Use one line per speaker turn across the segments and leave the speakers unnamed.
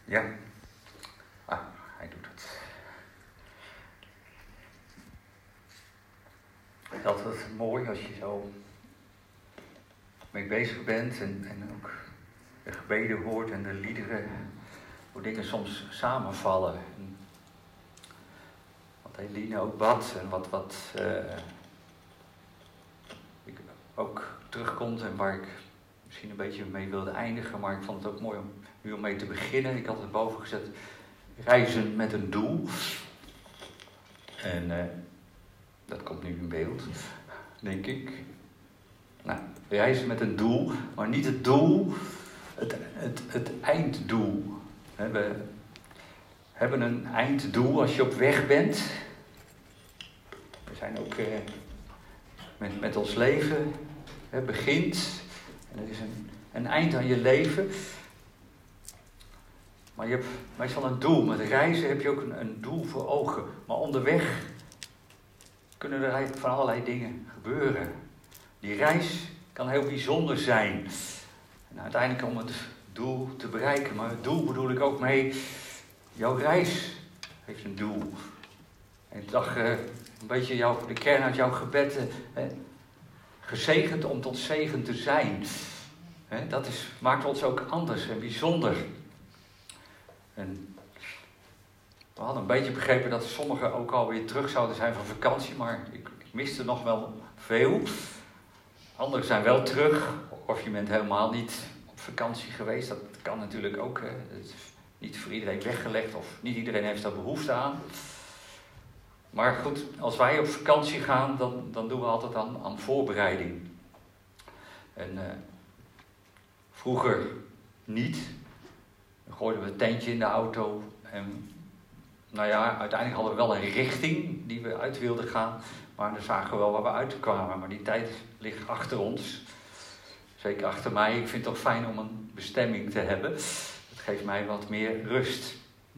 Ja. Hij doet het. Het is altijd mooi als je zo mee bezig bent en ook de gebeden hoort en de liederen, hoe dingen soms samenvallen. Wat Eline ook bad en wat ik ook terugkomt en waar ik misschien een beetje mee wilde eindigen, maar ik vond het ook mooi om nu mee te beginnen. Ik had het boven gezet, reizen met een doel. En dat komt nu in beeld, denk ik. Nou, reizen met een doel, maar niet het doel, het einddoel. We hebben een einddoel als je op weg bent. We zijn ook met ons leven, begint. En er is een eind aan je leven. Maar je hebt meestal een doel. Met reizen heb je ook een doel voor ogen. Maar onderweg kunnen er van allerlei dingen gebeuren. Die reis kan heel bijzonder zijn. En uiteindelijk om het doel te bereiken. Maar het doel bedoel ik ook mee. Jouw reis heeft een doel. En ik dacht een beetje de kern uit jouw gebed. Gezegend om tot zegen te zijn. Dat maakt ons ook anders en bijzonder. En we hadden een beetje begrepen dat sommigen ook alweer terug zouden zijn van vakantie. Maar ik miste nog wel veel. Anderen zijn wel terug. Of je bent helemaal niet op vakantie geweest. Dat kan natuurlijk ook. Het is niet voor iedereen weggelegd. Of niet iedereen heeft daar behoefte aan. Maar goed, als wij op vakantie gaan, dan doen we altijd aan voorbereiding. En vroeger niet. Dan gooiden we een tentje in de auto. En uiteindelijk hadden we wel een richting die we uit wilden gaan. Maar dan zagen we wel waar we uitkwamen. Maar die tijd ligt achter ons. Zeker achter mij. Ik vind het toch fijn om een bestemming te hebben. Dat geeft mij wat meer rust.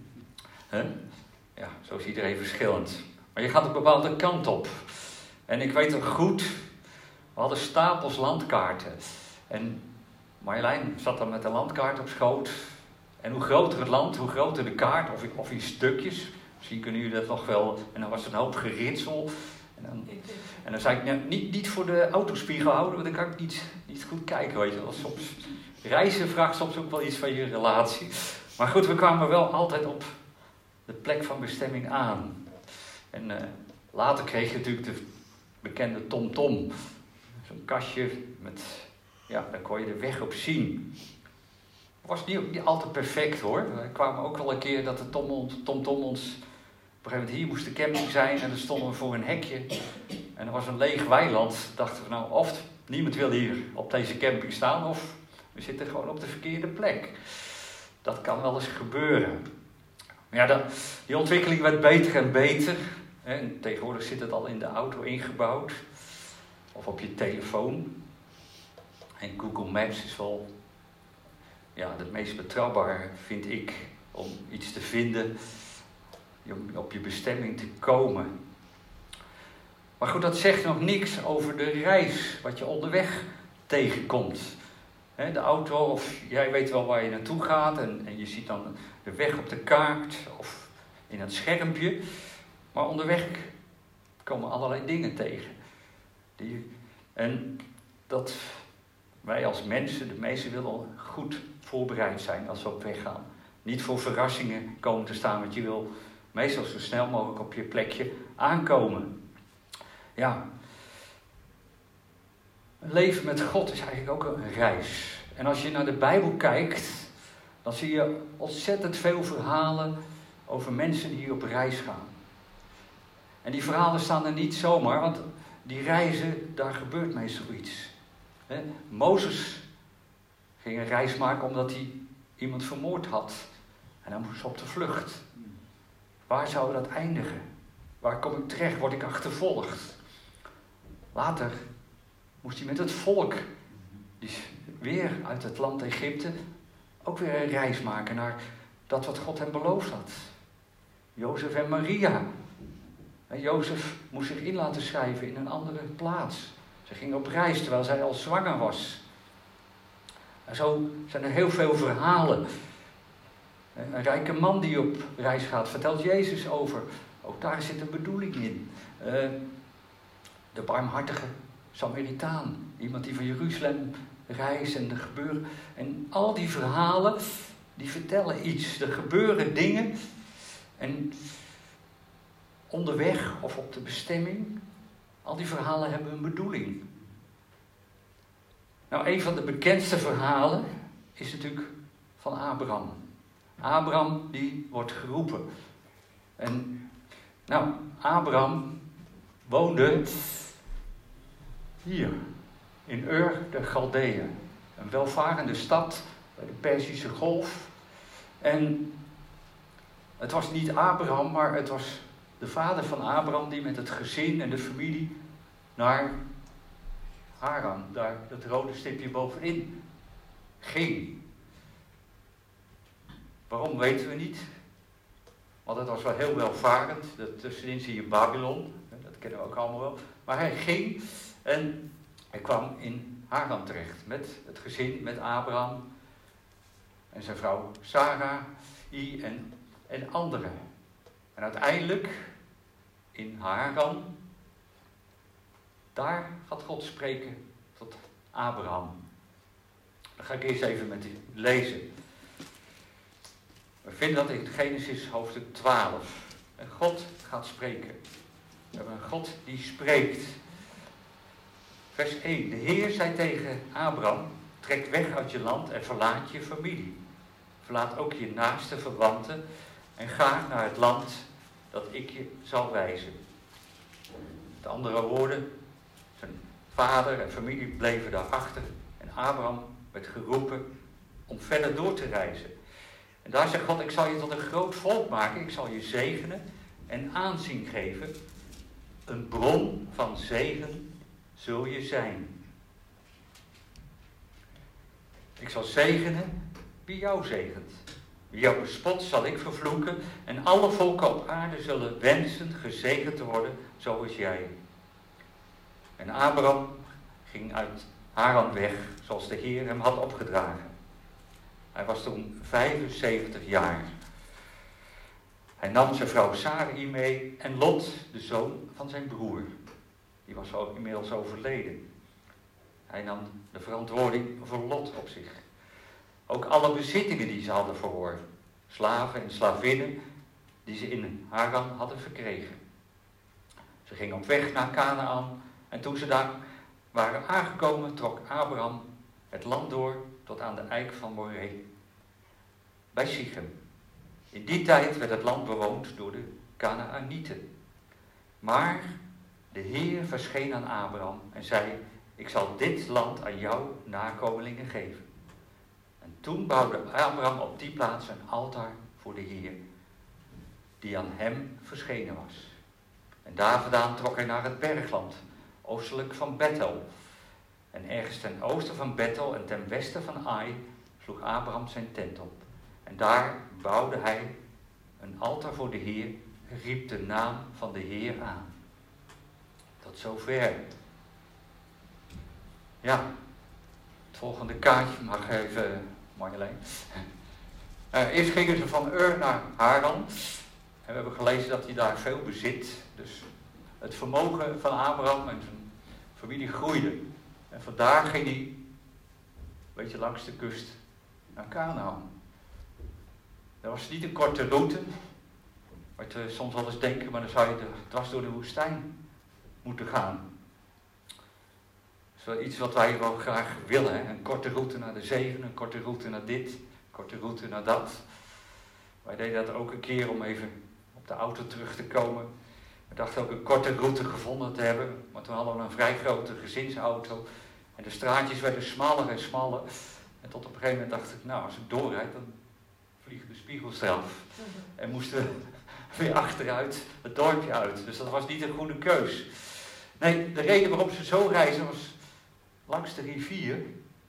Ja, zo is iedereen verschillend. Maar je gaat een bepaalde kant op. En ik weet nog goed, we hadden stapels landkaarten. En Marjolein zat dan met de landkaart op schoot. En hoe groter het land, hoe groter de kaart, of in stukjes. Misschien kunnen jullie dat nog wel. En dan was er een hoop geritsel. En dan zei ik, niet voor de autospiegel houden, want dan kan ik niet goed kijken. Weet je. Soms, reizen vraagt soms ook wel iets van je relatie. Maar goed, we kwamen wel altijd op de plek van bestemming aan. En later kreeg je natuurlijk de bekende TomTom. Zo'n kastje met, daar kon je de weg op zien. Het was niet altijd perfect hoor. We kwamen ook wel een keer dat de TomTom ons... Op een gegeven moment hier moest de camping zijn en dan stonden we voor een hekje. En er was een leeg weiland. Dachten we of niemand wil hier op deze camping staan of we zitten gewoon op de verkeerde plek. Dat kan wel eens gebeuren. Maar ja, die ontwikkeling werd beter en beter. En tegenwoordig zit het al in de auto ingebouwd. Of op je telefoon. En Google Maps is wel het meest betrouwbaar, vind ik, om iets te vinden. Om op je bestemming te komen. Maar goed, dat zegt nog niks over de reis. Wat je onderweg tegenkomt. De auto, of jij weet wel waar je naartoe gaat. En je ziet dan de weg op de kaart. Of in het schermpje. Maar onderweg komen allerlei dingen tegen. En dat wij als mensen, de meesten willen goed voorbereid zijn als we op weg gaan. Niet voor verrassingen komen te staan, want je wil meestal zo snel mogelijk op je plekje aankomen. Ja. Een leven met God is eigenlijk ook een reis. En als je naar de Bijbel kijkt, dan zie je ontzettend veel verhalen over mensen die op reis gaan. En die verhalen staan er niet zomaar, want die reizen, daar gebeurt meestal iets. Mozes ging een reis maken omdat hij iemand vermoord had. En dan moest hij op de vlucht. Waar zou dat eindigen? Waar kom ik terecht? Word ik achtervolgd? Later moest hij met het volk, die weer uit het land Egypte, ook weer een reis maken naar dat wat God hem beloofd had. Jozef en Maria. En Jozef moest zich in laten schrijven in een andere plaats. Ze ging op reis terwijl zij al zwanger was. En zo zijn er heel veel verhalen. Een rijke man die op reis gaat, vertelt Jezus over. Ook daar zit een bedoeling in. De barmhartige Samaritaan. Iemand die van Jeruzalem reist en er gebeuren. En al die verhalen, die vertellen iets. Er gebeuren dingen. En onderweg of op de bestemming, al die verhalen hebben een bedoeling. Nou, een van de bekendste verhalen is natuurlijk van Abraham. Abraham die wordt geroepen. En nou, Abraham woonde hier in Ur de Galdeeën. Een welvarende stad bij de Perzische Golf. En het was niet Abraham, maar het was de vader van Abraham die met het gezin en de familie naar Haran, daar dat rode stipje bovenin, ging. Waarom weten we niet. Want het was wel heel welvarend. Tussenin zie je Babylon, dat kennen we ook allemaal wel. Maar hij ging en hij kwam in Haran terecht met het gezin, met Abraham en zijn vrouw Sarah en anderen. En uiteindelijk in Haran, daar gaat God spreken tot Abraham. Dan ga ik eerst even met u lezen. We vinden dat in Genesis hoofdstuk 12. En God gaat spreken. We hebben een God die spreekt. Vers 1. De Heer zei tegen Abraham: trek weg uit je land en verlaat je familie. Verlaat ook je naaste verwanten en ga naar het land dat ik je zal wijzen. Met andere woorden, zijn vader en familie bleven daarachter en Abraham werd geroepen om verder door te reizen. En daar zegt God: ik zal je tot een groot volk maken, ik zal je zegenen en aanzien geven. Een bron van zegen zul je zijn. Ik zal zegenen wie jou zegent. Wie jou bespot zal ik vervloeken en alle volken op aarde zullen wensen gezegend te worden zoals jij. En Abraham ging uit Haran weg zoals de Heer hem had opgedragen. Hij was toen 75 jaar. Hij nam zijn vrouw Sarai mee en Lot, de zoon van zijn broer. Die was ook inmiddels overleden. Hij nam de verantwoording voor Lot op zich. Ook alle bezittingen die ze hadden verworven. Slaven en slavinnen die ze in Haran hadden verkregen. Ze gingen op weg naar Kanaan en toen ze daar waren aangekomen trok Abraham het land door tot aan de eik van Moreh. Bij Sichem. In die tijd werd het land bewoond door de Kanaanieten. Maar de Heer verscheen aan Abraham en zei: ik zal dit land aan jouw nakomelingen geven. En toen bouwde Abraham op die plaats een altaar voor de Heer, die aan hem verschenen was. En daar vandaan trok hij naar het bergland, oostelijk van Bethel. En ergens ten oosten van Bethel en ten westen van Ai sloeg Abraham zijn tent op. En daar bouwde hij een altaar voor de Heer en riep de naam van de Heer aan. Tot zover. Ja, het volgende kaartje mag even, Marjolein. Eerst gingen ze van Ur naar Haran. En we hebben gelezen dat hij daar veel bezit. Dus het vermogen van Abraham en zijn familie groeide. En vandaar ging hij een beetje langs de kust naar Kanaan. Dat was niet een korte route. Wat we soms wel eens denken, maar dan zou je dwars door de woestijn moeten gaan. Dat is wel iets wat wij wel graag willen. Hè? Een korte route naar de zegen, een korte route naar dit, een korte route naar dat. Wij deden dat ook een keer om even op de auto terug te komen. We dachten ook een korte route gevonden te hebben, maar toen hadden we een vrij grote gezinsauto. En de straatjes werden smaller en smaller. En tot op een gegeven moment dacht ik, nou, als ik doorrijd, dan vliegen de spiegels eraf. En moesten we weer achteruit het dorpje uit. Dus dat was niet een goede keus. Nee, de reden waarom ze zo reizen was langs de rivier.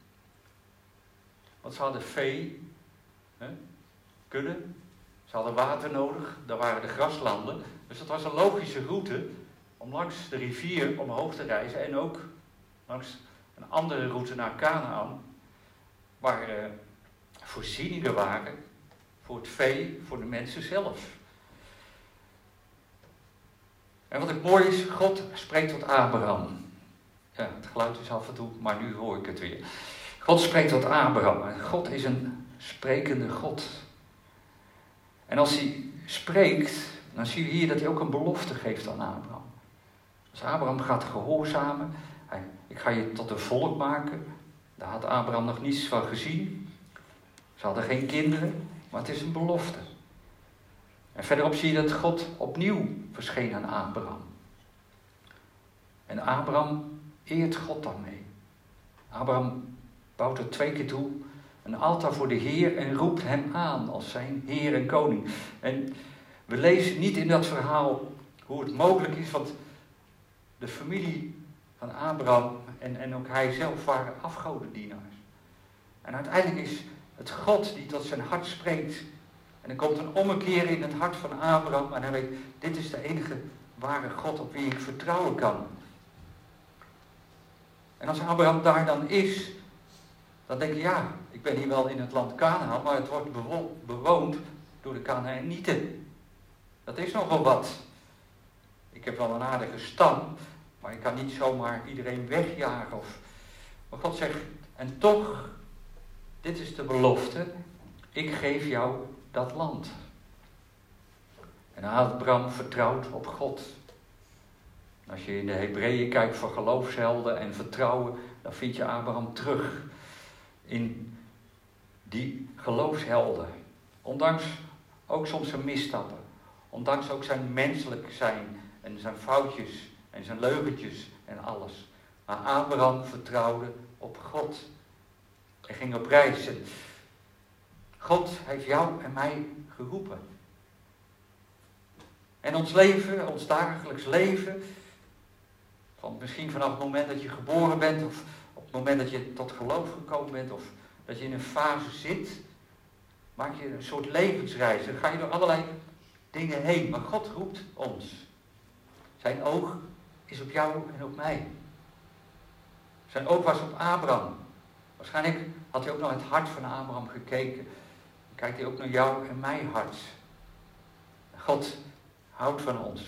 Want ze hadden vee, kudde, ze hadden water nodig, daar waren de graslanden. Dus dat was een logische route om langs de rivier omhoog te reizen en ook langs een andere route naar Kanaan, waar voorzieningen waren voor het vee, voor de mensen zelf. En wat ook mooi is, God spreekt tot Abraham. Ja, het geluid is af en toe, maar nu hoor ik het weer. God spreekt tot Abraham. En God is een sprekende God. En als hij spreekt, dan zie je hier dat hij ook een belofte geeft aan Abraham. Als Abraham gaat gehoorzamen, ik ga je tot een volk maken. Daar had Abraham nog niets van gezien. Ze hadden geen kinderen, maar het is een belofte. En verderop zie je dat God opnieuw verscheen aan Abraham. En Abraham eert God daarmee. Abraham bouwt er 2 keer toe een altaar voor de Heer en roept hem aan als zijn Heer en Koning. En we lezen niet in dat verhaal hoe het mogelijk is, want de familie van Abraham en ook hij zelf waren afgodendienaars. En uiteindelijk is het God die tot zijn hart spreekt. En er komt een ommekeer in het hart van Abraham en hij weet, dit is de enige ware God op wie ik vertrouwen kan. En als Abraham daar dan is, dan denk je, ja, ik ben hier wel in het land Kanaan, maar het wordt bewoond door de Kanaanieten. Dat is nogal wat. Ik heb wel een aardige stam, maar ik kan niet zomaar iedereen wegjagen. Maar God zegt, en toch, dit is de belofte, ik geef jou dat land. En Abraham vertrouwt op God. Als je in de Hebreeën kijkt voor geloofshelden en vertrouwen, dan vind je Abraham terug in die geloofshelden. Ondanks ook soms zijn misstappen. Ondanks ook zijn menselijk zijn en zijn foutjes en zijn leugentjes en alles. Maar Abraham vertrouwde op God. Hij ging op reis. En God heeft jou en mij geroepen. En ons leven, ons dagelijks leven, van misschien vanaf het moment dat je geboren bent, of op het moment dat je tot geloof gekomen bent, of dat je in een fase zit, maak je een soort levensreis. Dan ga je door allerlei dingen heen. Maar God roept ons. Zijn oog is op jou en op mij. Zijn oog was op Abraham. Waarschijnlijk had hij ook naar het hart van Abraham gekeken. Dan kijkt hij ook naar jou en mijn hart. God houdt van ons.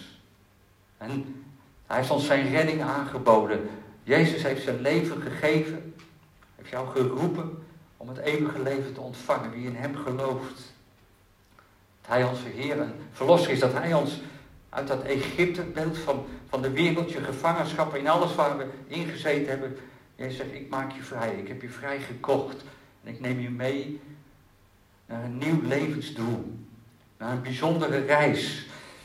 En hij heeft ons zijn redding aangeboden. Jezus heeft zijn leven gegeven. Heeft jou geroepen om het eeuwige leven te ontvangen. Wie in hem gelooft. Dat hij onze Heer en Verlosser is. Dat hij ons uit dat Egyptebeeld van de wereldje gevangenschap. In alles waar we ingezeten hebben. Jezus zegt, ik maak je vrij. Ik heb je vrij gekocht. En ik neem je mee naar een nieuw levensdoel. Naar een bijzondere reis.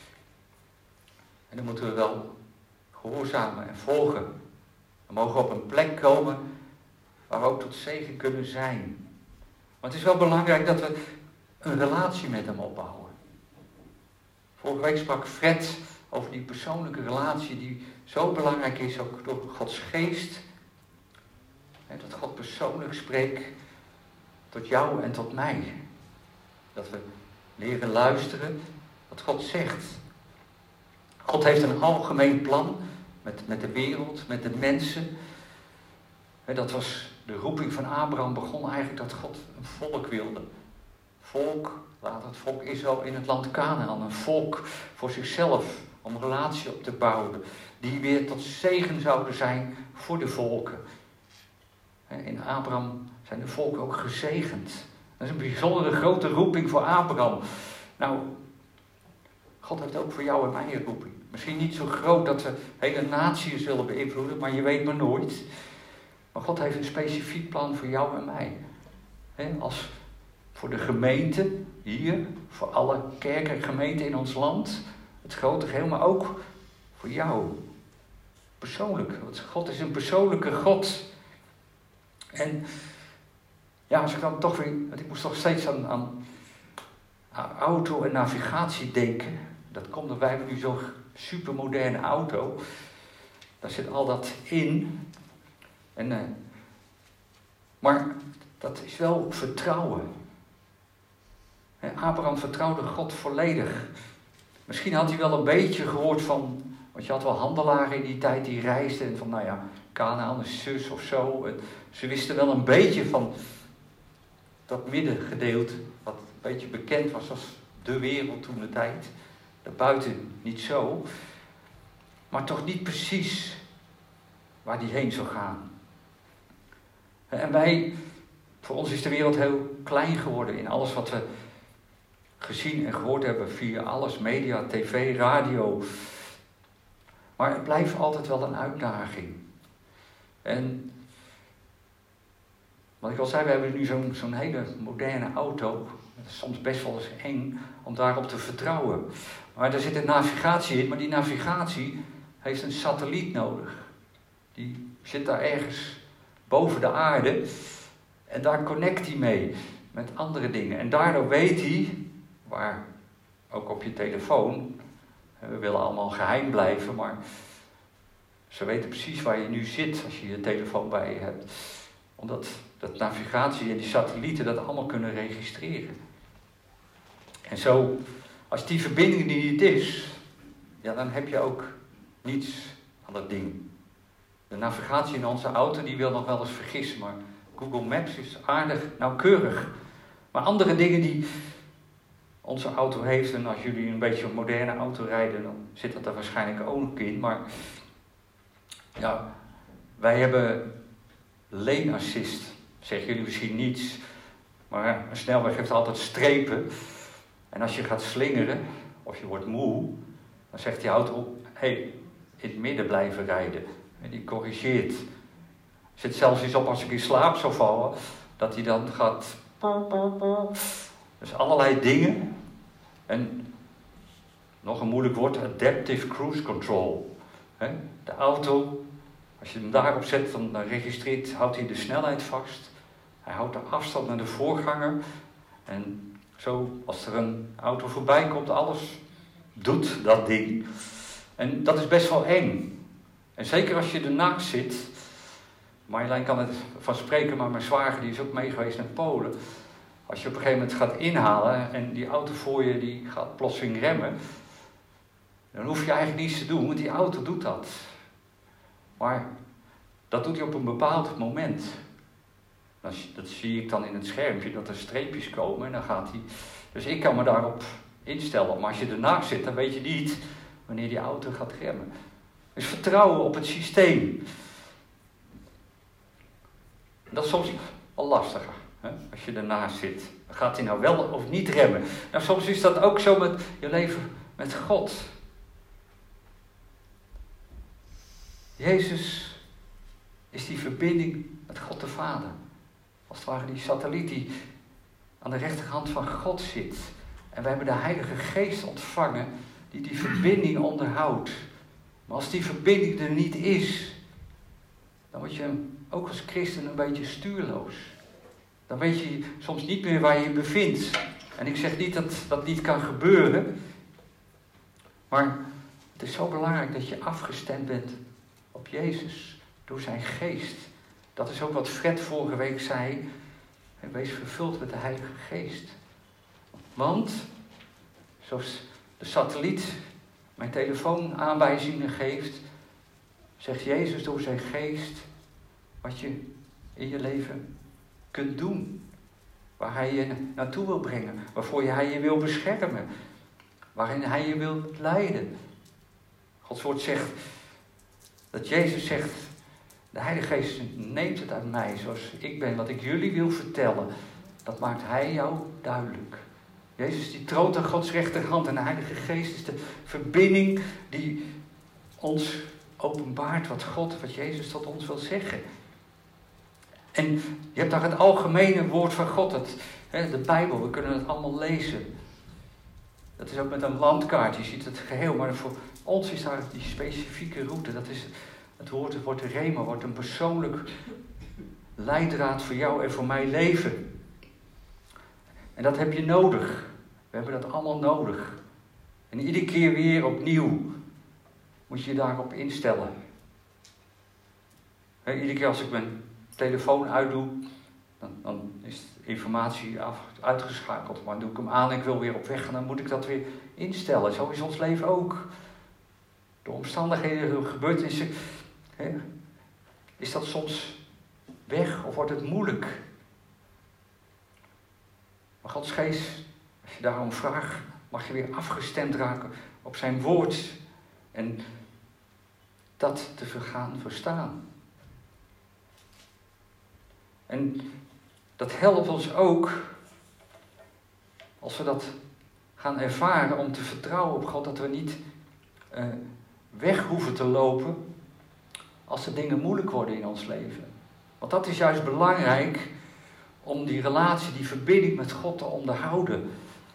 En dan moeten we wel gehoorzamen en volgen. We mogen op een plek komen waar we ook tot zegen kunnen zijn. Maar het is wel belangrijk dat we een relatie met hem opbouwen. Vorige week sprak Fred over die persoonlijke relatie die zo belangrijk is, ook door Gods geest. En dat God persoonlijk spreekt tot jou en tot mij. Dat we leren luisteren wat God zegt. God heeft een algemeen plan met de wereld, met de mensen. Dat was de roeping van Abraham, begon eigenlijk dat God een volk wilde. Volk, later het volk Israël in het land Kanaan. Een volk voor zichzelf, om een relatie op te bouwen. Die weer tot zegen zouden zijn voor de volken. In Abraham zijn de volken ook gezegend. Dat is een bijzondere grote roeping voor Abraham. Nou, God heeft ook voor jou en mij een roeping. Misschien niet zo groot dat we hele naties zullen beïnvloeden, maar je weet maar nooit. Maar God heeft een specifiek plan voor jou en mij. Als voor de gemeente hier, voor alle kerken en gemeenten in ons land, het grote geheel, maar ook voor jou. Persoonlijk, want God is een persoonlijke God. En ja, als ik dan toch weer, want ik moest toch steeds aan auto en navigatie denken. Dat komt omdat wij hebben nu zo'n supermoderne auto. Daar zit al dat in. Maar dat is wel vertrouwen. Abraham vertrouwde God volledig. Misschien had hij wel een beetje gehoord van, want je had wel handelaren in die tijd die reisden. En van, nou ja, Kanaan is zus of zo. En ze wisten wel een beetje van dat middengedeelte, wat beetje bekend was als de wereld toen de tijd. Daarbuiten niet zo. Maar toch niet precies waar die heen zou gaan. En voor ons is de wereld heel klein geworden in alles wat we gezien en gehoord hebben via alles, media, tv, radio. Maar het blijft altijd wel een uitdaging. En wat ik al zei, we hebben nu zo'n hele moderne auto. Het is soms best wel eens eng om daarop te vertrouwen. Maar er zit een navigatie in, maar die navigatie heeft een satelliet nodig. Die zit daar ergens boven de aarde en daar connect hij mee met andere dingen. En daardoor weet hij, waar ook op je telefoon, we willen allemaal geheim blijven, maar ze weten precies waar je nu zit als je je telefoon bij je hebt. Omdat dat navigatie en die satellieten dat allemaal kunnen registreren. En zo, als die verbinding er niet is, ja, dan heb je ook niets aan dat ding. De navigatie in onze auto die wil nog wel eens vergissen, maar Google Maps is aardig nauwkeurig. Maar andere dingen die onze auto heeft, en als jullie een beetje een moderne auto rijden, dan zit dat er waarschijnlijk ook nog in. Maar ja, wij hebben lane assist. Zeggen jullie misschien niets, maar een snelweg heeft altijd strepen. En als je gaat slingeren, of je wordt moe, dan zegt die auto, hey, in het midden blijven rijden. En die corrigeert. Er zit zelfs iets op als ik in slaap zou vallen, dat hij dan gaat. Dus allerlei dingen. En nog een moeilijk woord, adaptive cruise control. De auto, als je hem daarop zet, dan registreert, houdt hij de snelheid vast. Hij houdt de afstand naar de voorganger. En zo, als er een auto voorbij komt, alles doet dat ding. En dat is best wel eng. En zeker als je ernaast zit. Marjolein kan het van spreken, maar mijn zwager die is ook mee geweest naar Polen. Als je op een gegeven moment gaat inhalen en die auto voor je die gaat plotseling remmen. Dan hoef je eigenlijk niets te doen, want die auto doet dat. Maar dat doet hij op een bepaald moment. Dat zie ik dan in het schermpje, dat er streepjes komen en dan gaat hij. Dus ik kan me daarop instellen. Maar als je ernaast zit, dan weet je niet wanneer die auto gaat remmen. Dus vertrouwen op het systeem. Dat is soms al lastiger, als je ernaast zit. Gaat hij nou wel of niet remmen? Nou, soms is dat ook zo met je leven met God. Jezus is die verbinding met God de Vader. Als het ware die satelliet die aan de rechterhand van God zit. En wij hebben de Heilige Geest ontvangen die die verbinding onderhoudt. Maar als die verbinding er niet is, dan word je ook als christen een beetje stuurloos. Dan weet je soms niet meer waar je je bevindt. En ik zeg niet dat dat niet kan gebeuren. Maar het is zo belangrijk dat je afgestemd bent op Jezus. Door zijn geest. Dat is ook wat Fred vorige week zei. Wees vervuld met de Heilige Geest. Want, zoals de satelliet mijn telefoon aanwijzingen geeft, zegt Jezus door zijn geest wat je in je leven kunt doen. Waar hij je naartoe wil brengen. Waarvoor hij je wil beschermen. Waarin hij je wil leiden. Gods woord zegt dat Jezus zegt, de Heilige Geest neemt het uit mij zoals ik ben. Wat ik jullie wil vertellen, dat maakt hij jou duidelijk. Jezus die troont aan Gods rechterhand en de Heilige Geest is de verbinding die ons openbaart wat Jezus tot ons wil zeggen. En je hebt daar het algemene woord van God, de Bijbel, we kunnen het allemaal lezen. Dat is ook met een landkaart, je ziet het geheel, maar voor ons is daar die specifieke route. Dat is het wordt de rema, wordt een persoonlijk leidraad voor jou en voor mijn leven. En dat heb je nodig. We hebben dat allemaal nodig. En iedere keer weer opnieuw moet je je daarop instellen. Iedere keer als ik mijn telefoon uitdoe, dan is de informatie uitgeschakeld. Maar doe ik hem aan en ik wil weer op weg gaan, dan moet ik dat weer instellen. Zo is ons leven ook. De omstandigheden, de gebeurtenissen, is dat soms weg of wordt het moeilijk? Maar Gods Geest Als je daarom vraagt, mag je weer afgestemd raken op zijn woord. En dat te gaan verstaan. En dat helpt ons ook, als we dat gaan ervaren, om te vertrouwen op God, dat we niet weg hoeven te lopen als de dingen moeilijk worden in ons leven. Want dat is juist belangrijk om die relatie, die verbinding met God te onderhouden.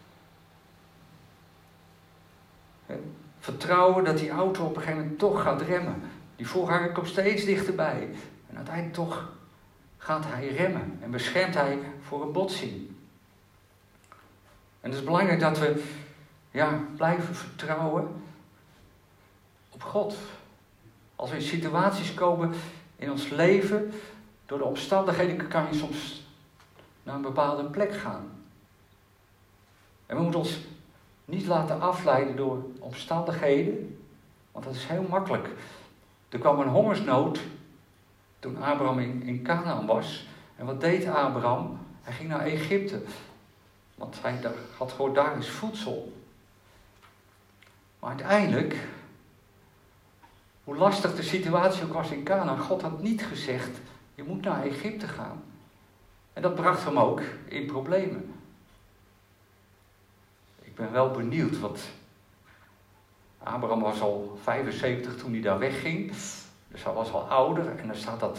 Vertrouwen dat die auto op een gegeven moment toch gaat remmen. Die voorganger komt steeds dichterbij. En uiteindelijk toch gaat hij remmen en beschermt hij voor een botsing. En het is belangrijk dat we blijven vertrouwen op God. Als we in situaties komen in ons leven, door de omstandigheden kan je soms naar een bepaalde plek gaan. En we moeten ons niet laten afleiden door omstandigheden, want dat is heel makkelijk. Er kwam een hongersnood toen Abraham in Canaan was. En wat deed Abraham? Hij ging naar Egypte. Want hij had gehoord, daar is voedsel. Maar uiteindelijk, hoe lastig de situatie ook was in Canaan, God had niet gezegd, je moet naar Egypte gaan. En dat bracht hem ook in problemen. Ik ben wel benieuwd, want Abraham was al 75 toen hij daar wegging. Dus hij was al ouder. En dan staat dat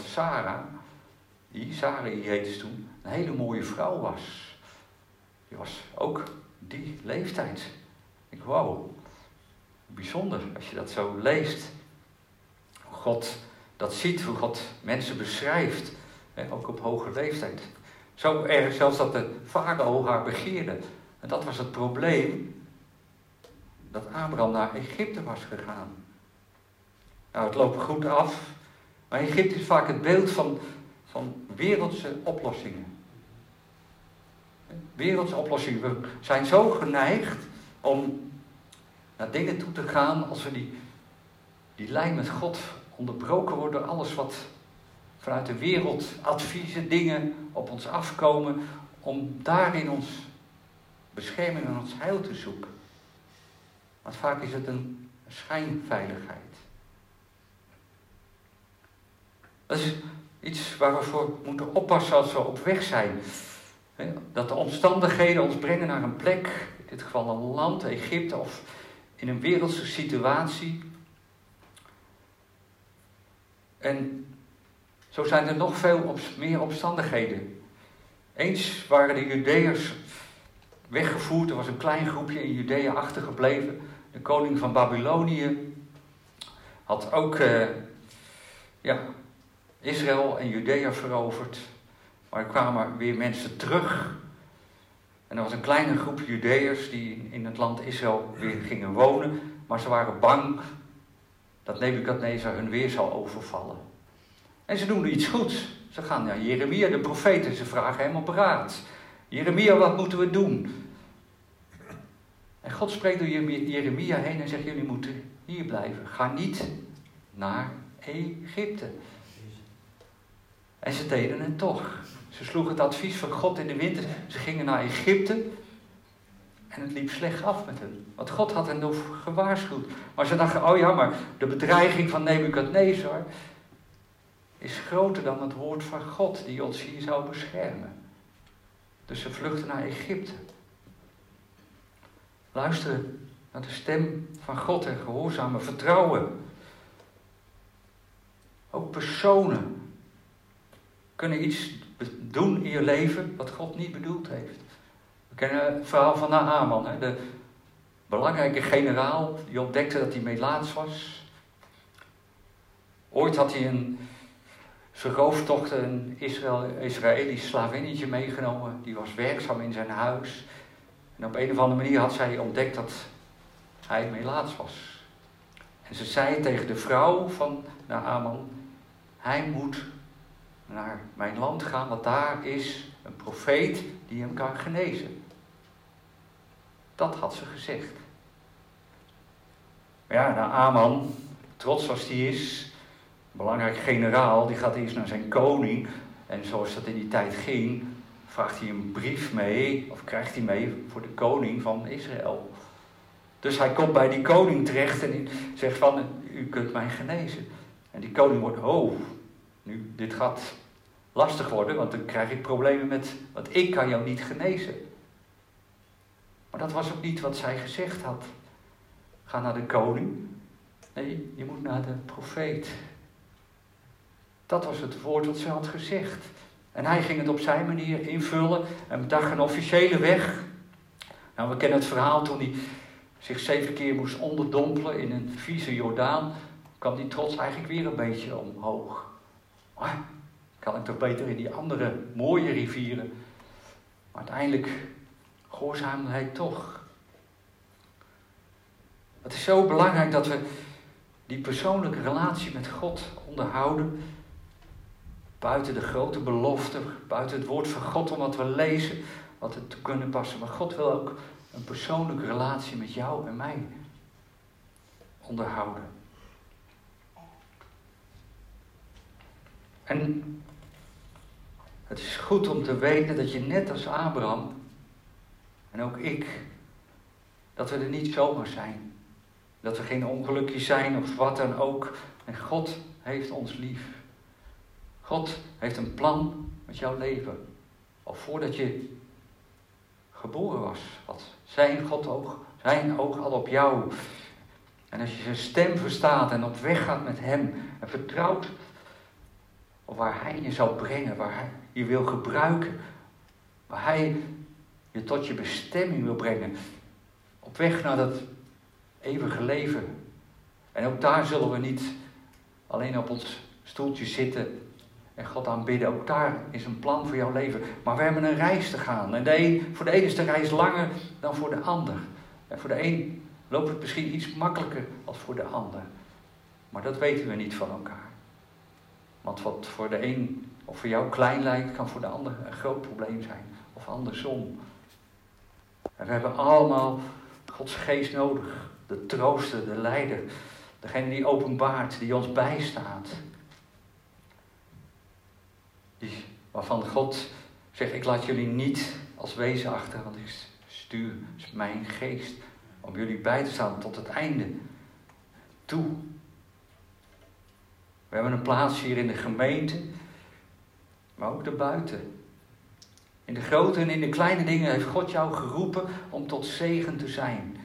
Sarai heette ze toen, een hele mooie vrouw was. Die was ook die leeftijd. Ik denk, wauw, bijzonder als je dat zo leest. Hoe God dat ziet, hoe God mensen beschrijft. Ook op hoge leeftijd. Zo erg zelfs dat de farao haar begeerde. En dat was het probleem, dat Abraham naar Egypte was gegaan. Nou, het loopt goed af, maar Egypte is vaak het beeld van wereldse oplossingen. Wereldse oplossingen. We zijn zo geneigd om naar dingen toe te gaan als we die lijn met God onderbroken wordt door alles wat vanuit de wereld adviezen, dingen op ons afkomen, om daarin ons bescherming en ons heil te zoeken. Want vaak is het een schijnveiligheid. Dat is iets waar we voor moeten oppassen als we op weg zijn. Dat de omstandigheden ons brengen naar een plek, in dit geval een land, Egypte, of in een wereldse situatie. En zo zijn er nog veel meer omstandigheden. Eens waren de Judeërs weggevoerd, er was een klein groepje in Judea achtergebleven. De koning van Babylonië had ook Israël en Judea veroverd. Maar er kwamen weer mensen terug. En er was een kleine groep Judeërs die in het land Israël weer gingen wonen. Maar ze waren bang dat Nebukadnezar hun weer zou overvallen. En ze doen iets goeds. Ze gaan naar Jeremia, de profeet, en ze vragen hem op raad. Jeremia, wat moeten we doen? En God spreekt door Jeremia heen en zegt, jullie moeten hier blijven. Ga niet naar Egypte. En ze deden het toch. Ze sloegen het advies van God in de wind. Ze gingen naar Egypte. En het liep slecht af met hen. Want God had hen nog gewaarschuwd. Maar ze dachten, oh ja, maar de bedreiging van Nebukadnezar is groter dan het woord van God die ons hier zou beschermen. Dus ze vluchten naar Egypte. Luisteren naar de stem van God en gehoorzamen, vertrouwen. Ook personen kunnen iets doen in je leven wat God niet bedoeld heeft. We kennen het verhaal van Naaman, de belangrijke generaal die ontdekte dat hij melaats was. Ooit had hij zijn rooftocht een Israëlisch slavinnetje meegenomen. Die was werkzaam in zijn huis. En op een of andere manier had zij ontdekt dat hij melaats was. En ze zei tegen de vrouw van Naaman, hij moet naar mijn land gaan, want daar is een profeet die hem kan genezen. Dat had ze gezegd. Maar ja, Naaman, trots als die is, een belangrijk generaal, die gaat eerst naar zijn koning. En zoals dat in die tijd ging, vraagt hij een brief mee, of krijgt hij mee voor de koning van Israël. Dus hij komt bij die koning terecht en die zegt van, u kunt mij genezen. En die koning wordt, nu, dit gaat lastig worden, want dan krijg ik problemen met, want ik kan jou niet genezen. Maar dat was ook niet wat zij gezegd had. Ga naar de koning. Nee, je moet naar de profeet. Dat was het woord wat ze had gezegd. En hij ging het op zijn manier invullen en bedacht een officiële weg. Nou, we kennen het verhaal toen hij zich 7 keer moest onderdompelen in een vieze Jordaan, kwam die trots eigenlijk weer een beetje omhoog. Maar kan ik toch beter in die andere mooie rivieren. Maar uiteindelijk gehoorzaamde hij toch. Het is zo belangrijk dat we die persoonlijke relatie met God onderhouden. Buiten de grote beloften, buiten het woord van God, om wat we lezen, wat het te kunnen passen. Maar God wil ook een persoonlijke relatie met jou en mij onderhouden. En het is goed om te weten dat je net als Abraham, en ook ik, dat we er niet zomaar zijn. Dat we geen ongelukjes zijn of wat dan ook. En God heeft ons lief. God heeft een plan met jouw leven. Al voordat je geboren was, had zijn oog al op jou. En als je zijn stem verstaat en op weg gaat met hem en vertrouwt op waar hij je zal brengen, waar hij je wil gebruiken, waar hij je tot je bestemming wil brengen, op weg naar dat eeuwige leven. En ook daar zullen we niet alleen op ons stoeltje zitten en God aanbidden. Ook daar is een plan voor jouw leven. Maar we hebben een reis te gaan. En voor de een is de reis langer dan voor de ander. En voor de een loopt het misschien iets makkelijker als voor de ander. Maar dat weten we niet van elkaar. Want wat voor de een of voor jou klein lijkt, kan voor de ander een groot probleem zijn. Of andersom. En we hebben allemaal Gods geest nodig. De trooster, de leider. Degene die openbaart, die ons bijstaat. Waarvan God zegt, ik laat jullie niet als wezen achter, want ik stuur mijn geest om jullie bij te staan tot het einde toe. We hebben een plaats hier in de gemeente, maar ook daarbuiten. In de grote en in de kleine dingen heeft God jou geroepen om tot zegen te zijn.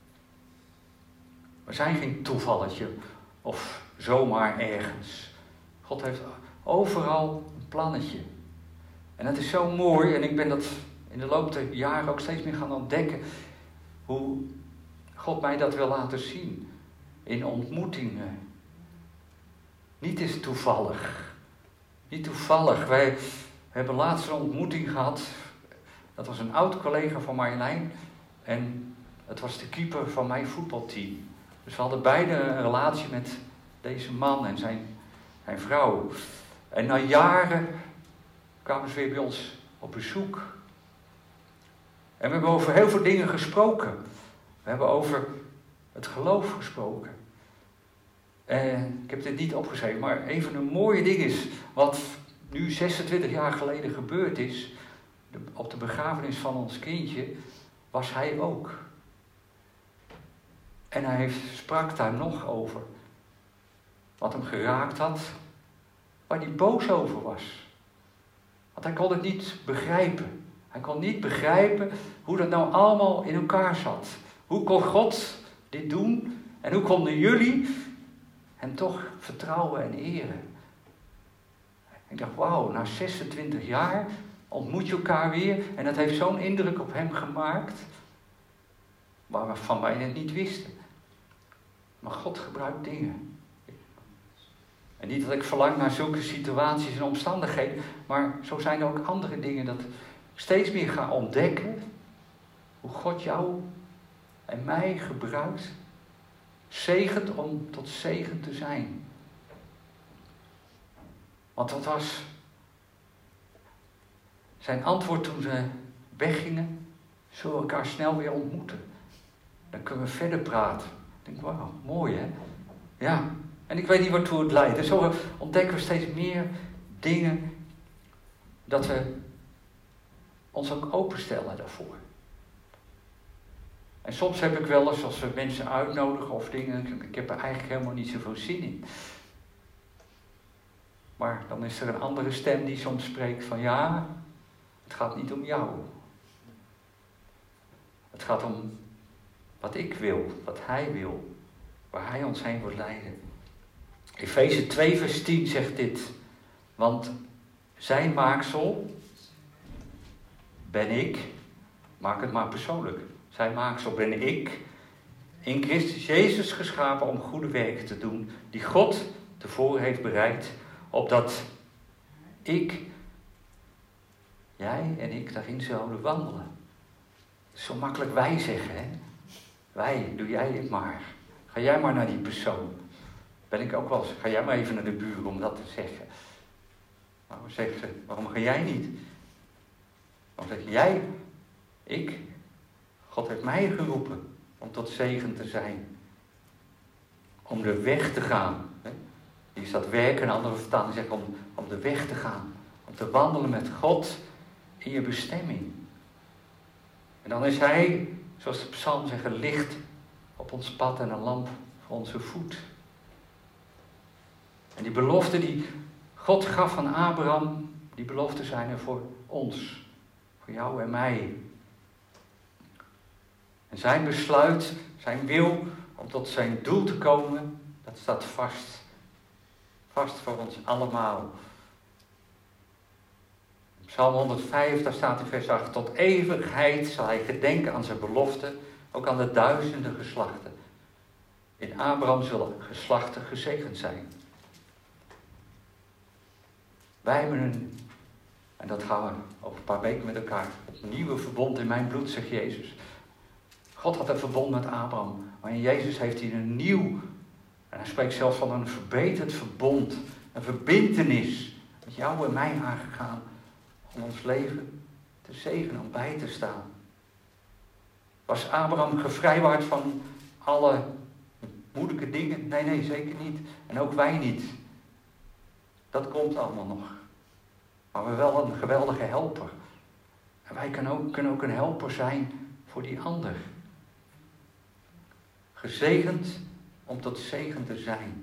We zijn geen toevalletje of zomaar ergens. God heeft overal een plannetje. En dat is zo mooi, en ik ben dat in de loop der jaren ook steeds meer gaan ontdekken, hoe God mij dat wil laten zien. In ontmoetingen. Niet eens toevallig. Niet toevallig. Wij hebben laatst een ontmoeting gehad. Dat was een oud collega van Marjolein. En het was de keeper van mijn voetbalteam. Dus we hadden beide een relatie met deze man en zijn vrouw. En na jaren kwamen ze weer bij ons op bezoek. En we hebben over heel veel dingen gesproken. We hebben over het geloof gesproken. En ik heb dit niet opgeschreven, maar een van de mooie dingen is, wat nu 26 jaar geleden gebeurd is, op de begrafenis van ons kindje, was hij ook. En hij sprak daar nog over. Wat hem geraakt had, waar hij boos over was. Want hij kon het niet begrijpen. Hij kon niet begrijpen hoe dat nou allemaal in elkaar zat. Hoe kon God dit doen? En hoe konden jullie hem toch vertrouwen en eren? Ik dacht, wauw, na 26 jaar ontmoet je elkaar weer. En dat heeft zo'n indruk op hem gemaakt, waarvan wij het niet wisten. Maar God gebruikt dingen. En niet dat ik verlang naar zulke situaties en omstandigheden, maar zo zijn er ook andere dingen dat ik steeds meer ga ontdekken hoe God jou en mij gebruikt, zegent om tot zegen te zijn. Want dat was zijn antwoord toen ze weggingen: zullen we elkaar snel weer ontmoeten? Dan kunnen we verder praten. Ik denk, wauw, mooi hè? Ja, en ik weet niet waartoe het leidt. En zo ontdekken we steeds meer dingen dat we ons ook openstellen daarvoor. En soms heb ik wel eens, als we mensen uitnodigen of dingen, ik heb er eigenlijk helemaal niet zoveel zin in. Maar dan is er een andere stem die soms spreekt van ja, het gaat niet om jou. Het gaat om wat ik wil, wat hij wil, waar hij ons heen wil leiden. Efeze 2 vers 10 zegt dit, want zijn maaksel ben ik, maak het maar persoonlijk, zijn maaksel ben ik, in Christus Jezus geschapen om goede werken te doen, die God tevoren heeft bereid, opdat jij en ik daarin zouden wandelen. Zo makkelijk wij zeggen, hè. Wij, doe jij het maar. Ga jij maar naar die persoon. Ben ik ook wel eens, ga jij maar even naar de buren om dat te zeggen. Waarom zegt ze, waarom ga jij niet? Waarom zeg jij, ik? God heeft mij geroepen om tot zegen te zijn. Om de weg te gaan. Hè. Hier staat werken, en andere vertalingen zeggen om de weg te gaan. Om te wandelen met God in je bestemming. En dan is hij, zoals de psalm zegt, licht op ons pad en een lamp voor onze voet. En die beloften die God gaf aan Abraham, die beloften zijn er voor ons. Voor jou en mij. En zijn besluit, zijn wil om tot zijn doel te komen, dat staat vast. Vast voor ons allemaal. Psalm 105, daar staat in vers 8, tot eeuwigheid zal hij gedenken aan zijn belofte, ook aan de duizenden geslachten. In Abraham zullen geslachten gezegend zijn. Wij hebben en dat gaan we over een paar weken met elkaar, het nieuwe verbond in mijn bloed, zegt Jezus. God had een verbond met Abraham, maar in Jezus heeft hij een nieuw, en hij spreekt zelfs van een verbeterd verbond, een verbintenis met jou en mij aangegaan, om ons leven te zegenen, om bij te staan. Was Abraham gevrijwaard van alle moeilijke dingen? Nee, zeker niet. En ook wij niet. Dat komt allemaal nog. Maar we hebben wel een geweldige helper. En wij kunnen ook een helper zijn voor die ander. Gezegend om tot zegen te zijn.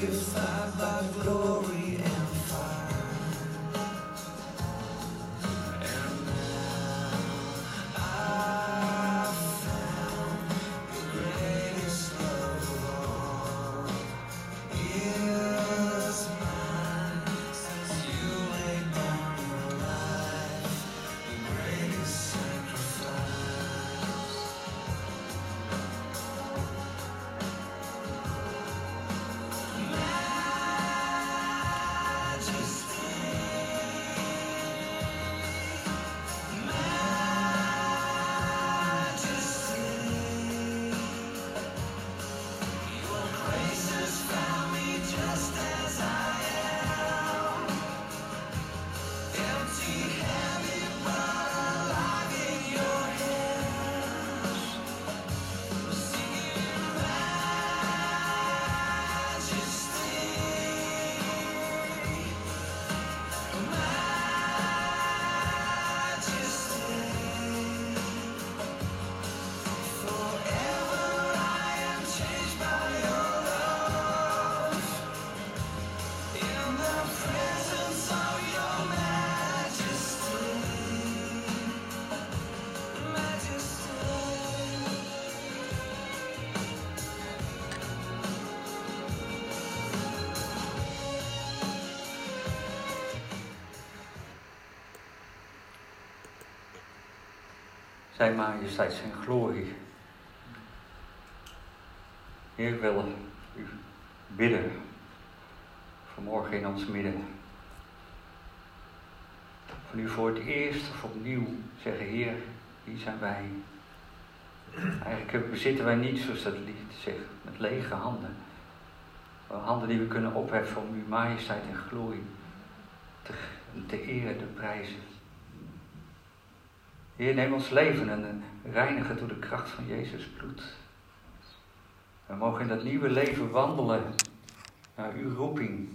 purified by glory and fire. And now I've found the greatest love of all is mine. Since you laid down your life, the greatest sacrifice.
Zijn majesteit, zijn glorie. Heer, ik wil u bidden vanmorgen in ons midden. Van u voor het eerst of opnieuw zeggen, Heer, hier zijn wij. Eigenlijk bezitten wij niet, zoals dat lied zegt, met lege handen. Maar handen die we kunnen opheffen om uw majesteit en glorie te eren, te prijzen. Heer, neem ons leven en reinig het door de kracht van Jezus bloed. We mogen in dat nieuwe leven wandelen naar uw roeping.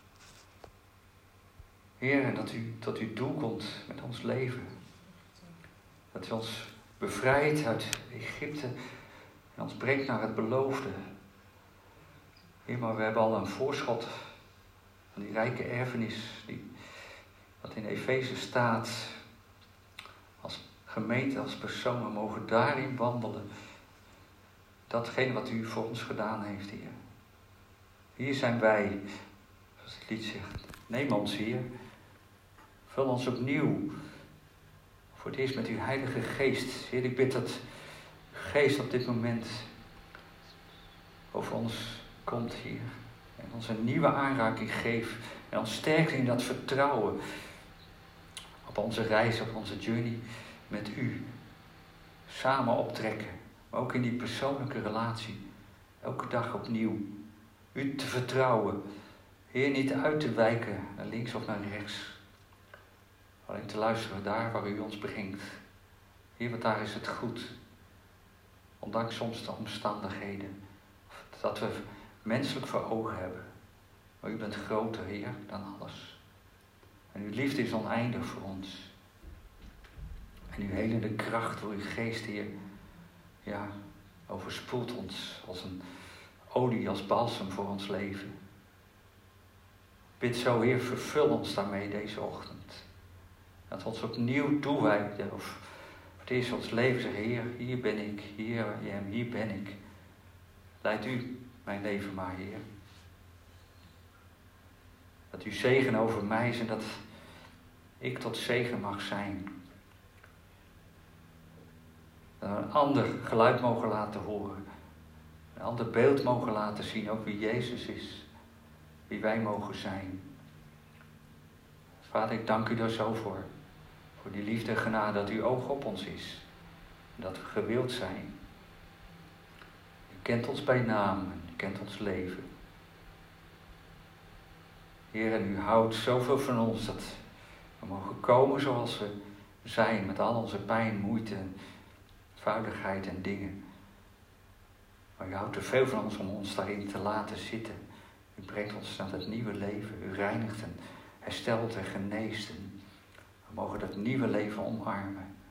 Heer, en dat u tot uw doel komt met ons leven. Dat u ons bevrijdt uit Egypte en ons brengt naar het beloofde. Heer, maar we hebben al een voorschot van die rijke erfenis, wat in Efeze staat. Als gemeente, als persoon, we mogen daarin wandelen. Datgene wat u voor ons gedaan heeft, Heer. Hier zijn wij, zoals het lied zegt. Neem ons, Heer. Vul ons opnieuw. Voor het eerst met uw Heilige Geest. Heer, ik bid dat Geest op dit moment over ons komt, Heer. En ons een nieuwe aanraking geeft. En ons sterkt in dat vertrouwen. Op onze reis, op onze journey met u. Samen optrekken. Maar ook in die persoonlijke relatie. Elke dag opnieuw. U te vertrouwen. Heer, niet uit te wijken naar links of naar rechts. Alleen te luisteren daar waar u ons brengt. Heer, want daar is het goed. Ondanks soms de omstandigheden. Dat we menselijk voor ogen hebben. Maar u bent groter, Heer, dan alles. En uw liefde is oneindig voor ons. En uw helende kracht door uw geest, Heer, ja, overspoelt ons als een olie, als balsem voor ons leven. Bid zo, Heer, vervul ons daarmee deze ochtend. Dat we ons opnieuw toewijden, of voor het eerst ons leven zeggen, Heer, hier ben ik, hier ben ik. Leid u mijn leven maar, Heer. Dat uw zegen over mij is en dat ik tot zegen mag zijn. Dat we een ander geluid mogen laten horen. Een ander beeld mogen laten zien, ook wie Jezus is. Wie wij mogen zijn. Vader, ik dank u daar zo voor. Voor die liefde en genade dat uw oog op ons is. En dat we gewild zijn. U kent ons bij naam en u kent ons leven. Heer, en u houdt zoveel van ons dat we mogen komen zoals we zijn. Met al onze pijn, moeite, vuiligheid en dingen. Maar u houdt te veel van ons om ons daarin te laten zitten. U brengt ons naar het nieuwe leven. U reinigt en herstelt en geneest. En we mogen dat nieuwe leven omarmen.